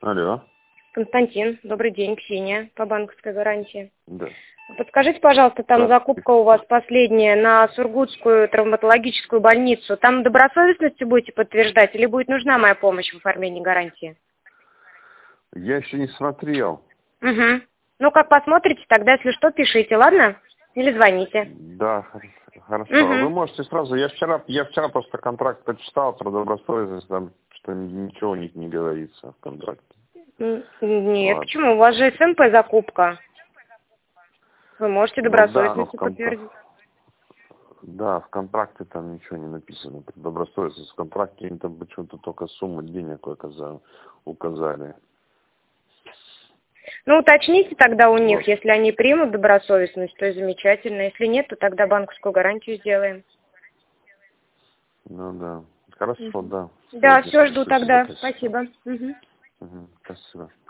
Алло. Константин, добрый день, Ксения, по банковской гарантии. Да. Подскажите, пожалуйста, там Да. закупка у вас последняя на Сургутскую травматологическую больницу. Там добросовестностью будете подтверждать или будет нужна моя помощь в оформлении гарантии? Я еще не смотрел. Угу. Ну, как посмотрите, тогда, если что, пишите, ладно? Или звоните. Да, хорошо. Вы Угу. можете сразу. Я вчера просто контракт почитал про добросовестность, там что ничего у них не говорится в контракте. Нет, Вот. почему? У вас же СМП закупка. Вы можете Ну да, но добросовестностью подтвердить. да, в контракте там ничего не написано про добросовестность. В контракте им там почему-то только сумму денег указали. Ну, уточните тогда у них, Вот. если они примут добросовестность, то и замечательно. Если нет, то тогда банковскую гарантию сделаем. Ну да. Хорошо, да. Да, Сегодня все, жду спасибо. тогда. Спасибо. Мгм. Спасибо.